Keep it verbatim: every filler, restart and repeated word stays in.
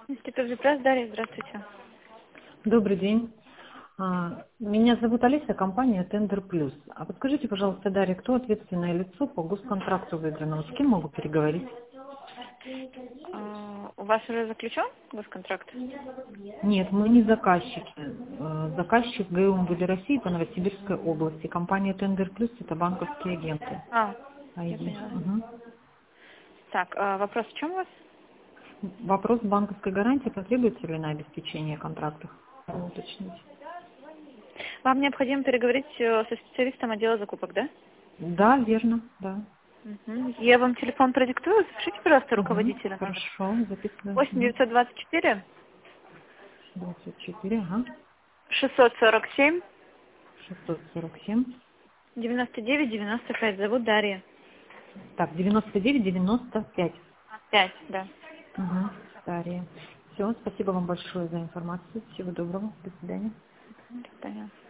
Институт Зипресс, Дарья, здравствуйте. Добрый день. А, Меня зовут Олеся, компания Тендер Плюс. А подскажите, пожалуйста, Дарья, кто ответственное лицо по госконтракту выигранному? С кем могу переговорить? А, У вас уже заключен госконтракт? Нет, мы не заказчики. Э, Заказчик ГУ МВД России по Новосибирской области. Компания Тендер Плюс — это банковские агенты. А, я ай ди. поняла. Мгм. Так, а вопрос в чем у вас? Вопрос банковской гарантии потребуется ли на обеспечение контрактов? Могу уточнить. Вам необходимо переговорить э, со специалистом отдела закупок, да? Да, верно, да. Мгм. Я вам телефон продиктую, запишите, пожалуйста, Угу. руководителя номер. Хорошо, записываю. восемь Угу. девятьсот двадцать четыре двадцать четыре, ага. шестьсот сорок семь шестьсот сорок семь. девяносто девять девяносто пять. Зовут Дарья. Так, девяносто девять девяносто пять. Пять, да. Угу. Дарья. Все, спасибо вам большое за информацию. Всего доброго. До свидания. До свидания.